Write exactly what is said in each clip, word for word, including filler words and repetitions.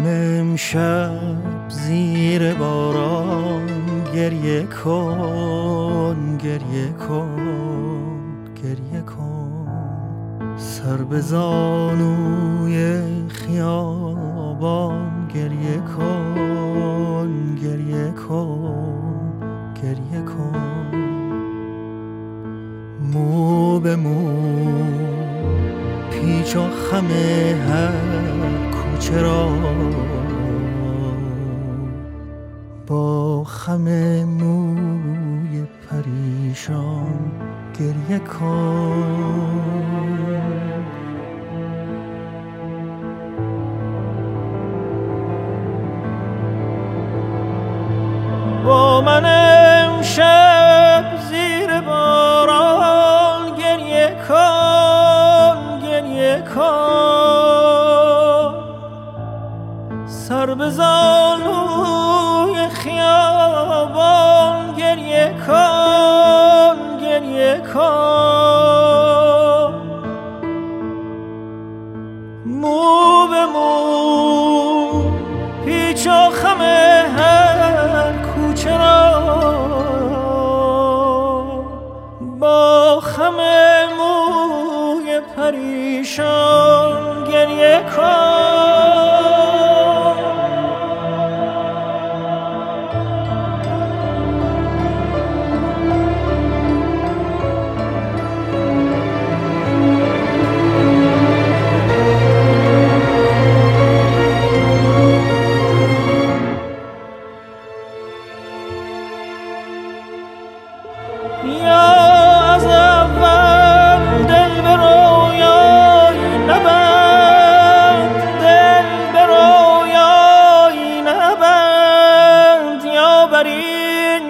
من امشب زیر باران گریه کن، گریه کن، گریه کن. سر به زانوی خیابان گریه کن، گریه کن، گریه کن. مو به مو پیچ و خم هر کوچه را با خم موی پریشان گریه کن. با من امشب زیر باران گریه کن، گریه کن. سر به زانوی خیابان گریه کن، گریه کن. مو به مو پیچ و خم هر کوچه را با خم موی پریشان گریه کن. یا از اول دل به رویایی نبند، دل به رویایی نبند. یا بر این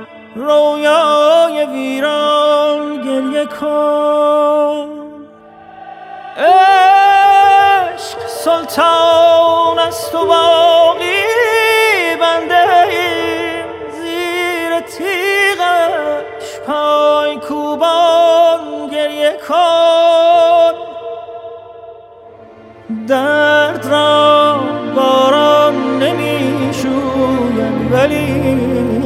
رویای ویران گریه کن. عشق سلطان است و باقی بنده ایم زیر تیغش پای کوبان گریه کن. درد را باران نمی شوید ولی